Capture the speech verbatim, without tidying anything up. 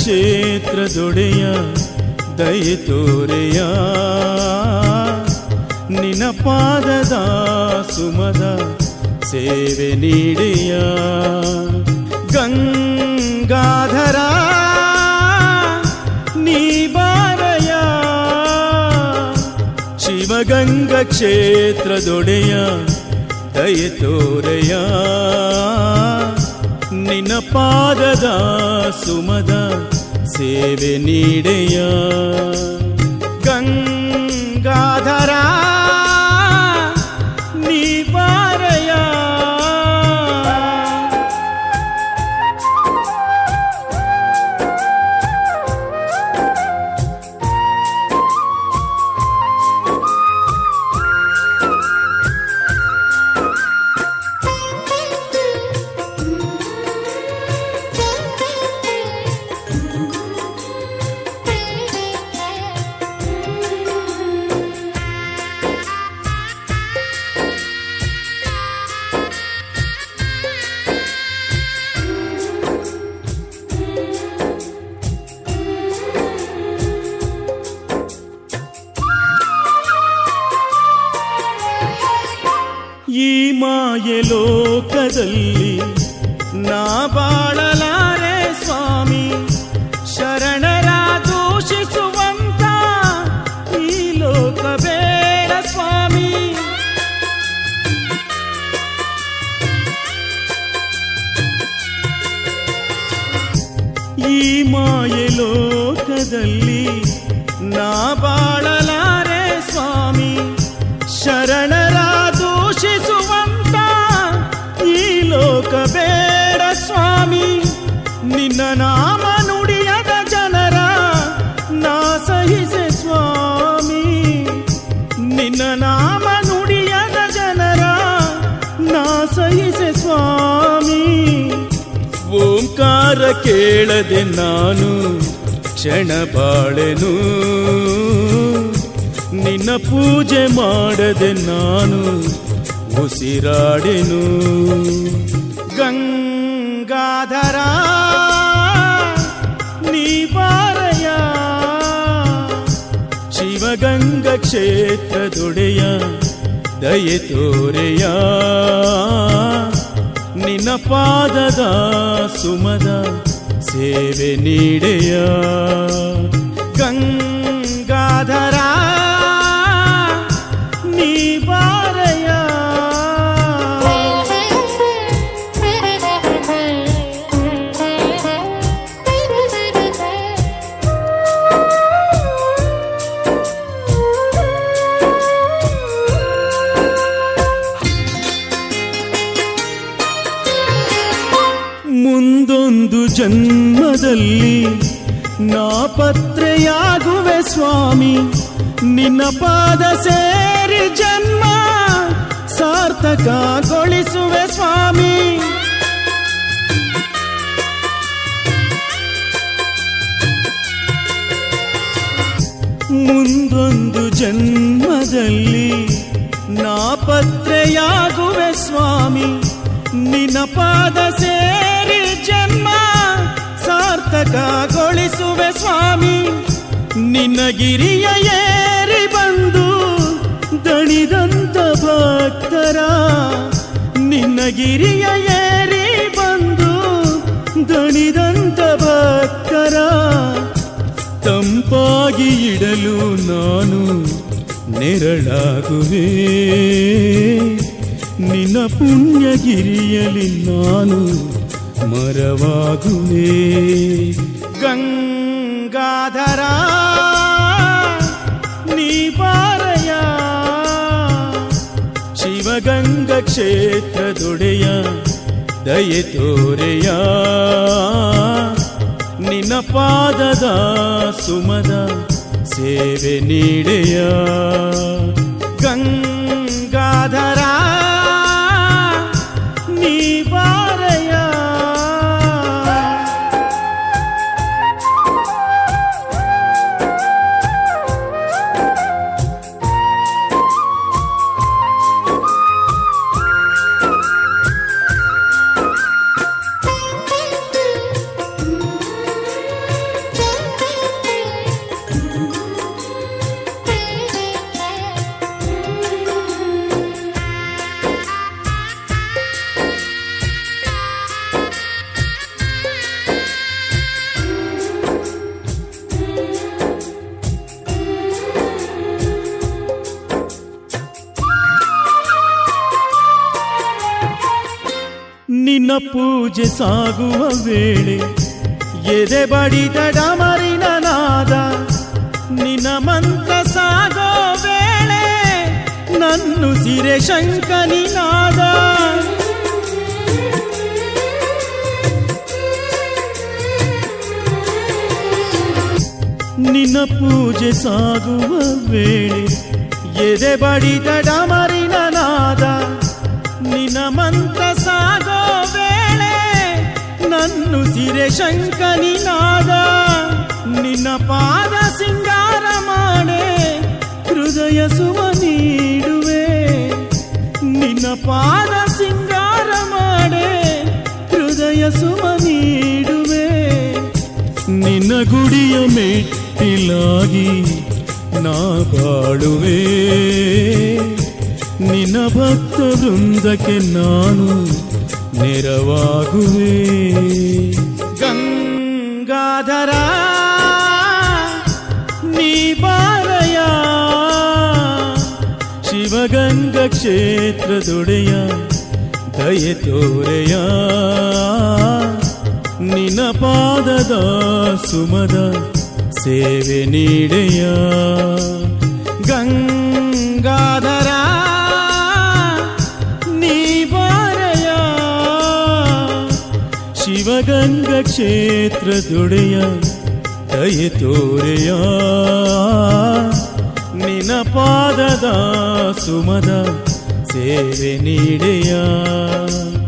ಕ್ಷೇತ್ರದೊಡೆಯ ದಯೆ ತೋರೆಯ ನಿನ್ನ ಪಾದದ ಸುಮದ ಸೇವೆ ನೀಡೆಯ ಗಂಗಾಧರ ನೀ ಬಾರಯ ಶಿವಗಂಗ ಕ್ಷೇತ್ರದೊಡೆಯ ದಯೆ ತೋರೆಯ ನಿನ್ನ ಪಾದದ ಸುಮದ ಸೇವೆ ನೀಡೆಯ ಗಂಗಾಧರ ನೀ ಬಾರಯ ಈ ಮಾಯೆ ಲೋಕದಲ್ಲಿ ನಾ ಬಾಳಲಾರೆ ಸ್ವಾಮಿ ಶರಣರ ದೂಷಿಸುವಂತ ಈ ಲೋಕ ಬೇಡ ಸ್ವಾಮಿ ಈ ಮಾಯೆ ಲೋಕದಲ್ಲಿ ನಾ ಬಾಳಲಾರೆ ಸ್ವಾಮಿ ಶರಣರ ದೂಷಿಸುವಂತ ಈ ಲೋಕ ಬೇಡ ಸ್ವಾಮಿ ನಿನ್ನ ನಾಮ ನುಡಿಯದ ಜನರ ನಾ ಸಹಿಸೆ ಸ್ವಾಮಿ ನಿನ್ನ ನಾಮ ನುಡಿಯದ ಜನರ ನಾ ಸಹಿಸೆ ಸ್ವಾಮಿ ಓಂಕಾರ ಕೇಳದೆ ನಾನು ಕ್ಷಣ ಬಾಳೆನು ನಿನ್ನ ಪೂಜೆ ಮಾಡದೆ ನಾನು ಉಸಿರಾಡೆನು ಗಂಗಾಧರ ನೀ ಬಾರಯ ಶಿವಗಂಗ ಕ್ಷೇತ್ರದೊಡೆಯ ದಯೆ ತೋರೆಯ ನಿನ್ನ ಪಾದದ ಸುಮದ ಸೇವೆ ನೀಡೆಯ ಗಂಗಾಧರ ನೀ ಬಾರಯ ಮುಂದೊಂದು ಜನ್ಮದಲ್ಲಿ ನಾಪತ್ರೆಯಾಗುವೆ ಸ್ವಾಮಿ ನಿನ್ನ ಪಾದ ಸೇರಿ ಜನ್ಮ ಸಾರ್ಥಕಗೊಳಿಸುವೆ ಸ್ವಾಮಿ ಮುಂದೊಂದು ಜನ್ಮದಲ್ಲಿ ನಾಪತ್ರೆಯಾಗುವೆ ಸ್ವಾಮಿ ನಿನ್ನ ಪಾದ ಸೇರಿ ಜನ್ಮ ಸಾರ್ಥಕಗೊಳಿಸುವೆ ಸ್ವಾಮಿ ನಿನ್ನ ಗಿರಿಯ ಏರಿ ಬಂದು ದಣಿದಂತ ಭಕ್ತರ ನಿನ್ನ ಗಿರಿಯ ಏರಿ ಬಂದು ದಣಿದಂತ ಭಕ್ತರ ತಂಪಾಗಿ ಇಡಲು ನಾನು ನೆರಳಾಗುವೆ ನಿನ್ನ ಪುಣ್ಯಗಿರಿಯಲಿ ನಾನು ಮರವಾಗುವೆ ಗಂಗಾಧರ ನೀ ಬಾರಯ ಶಿವಗಂಗ ಕ್ಷೇತ್ರದೊಡೆಯ ದಯೆ ತೋರೆಯ ನಿನ್ನ ಪಾದದ ಸುಮದ ಸೇವೆ ನೀಡೆಯ ಗಂಗಾಧರ ನೀ ಬಾರಯ ಪೂಜೆ ಸಾಗುವ ವೇಳೆ ಎದೆ ಬಡಿದ ಡಮರಿನ ನಾದ ನಿನ್ನ ಮಂತ್ರ ಸಾಗೋ ವೇಳೆ ನನ್ನು ಸಿರೆ ಶಂಕನಿನಾದ ನಿನ್ನ ಪೂಜೆ ಸಾಗುವ ವೇಳೆ ಎದೆ ಬಡಿದ ಡಮರಿನ ನಾದ ನಿನ್ನ ಮಂತ್ರ ಸಾಗೋ ವೇಳೆ ನನ್ನು ಸಿರೆ ಶಂಕನಿನಾದ ನಿನ್ನ ಪಾದ ಸಿಂಗಾರ ಮಾಡೆ ಹೃದಯ ಸುಮ ನೀಡುವೆ ನಿನ್ನ ಪಾದ ಸಿಂಗಾರ ಮಾಡೆ ಹೃದಯ ಸುಮ ನೀಡುವೆ ನಿನ್ನ ಗುಡಿಯ ಮೆಟ್ಟಿಲಾಗಿ ನಾ ಬಾಳುವೆ ನಿನ್ನ ಭಕ್ತ ವೃಂದಕ್ಕೆ ನಾನು ನೆರವಾಗುವೆ ಗಂಗಾಧರ ನೀ ಬಾರಯ ಶಿವಗಂಗಾ ಕ್ಷೇತ್ರದೊಡೆಯ ದಯೆ ತೋರೆಯ ನಿನ್ನ ಪಾದದ ಸುಮದ ಸೇವೆ ನೀಡೆಯ ಗಂಗಾಧರ ನೀ ಬಾರಯ ಶಿವಗಂಗಾ ಕ್ಷೇತ್ರದೊಡೆಯ ದಯೆ ತೋರೆಯ ನಿನ್ನ ಪಾದದ ಸುಮದ ಸೇವೆ ನೀಡೆಯ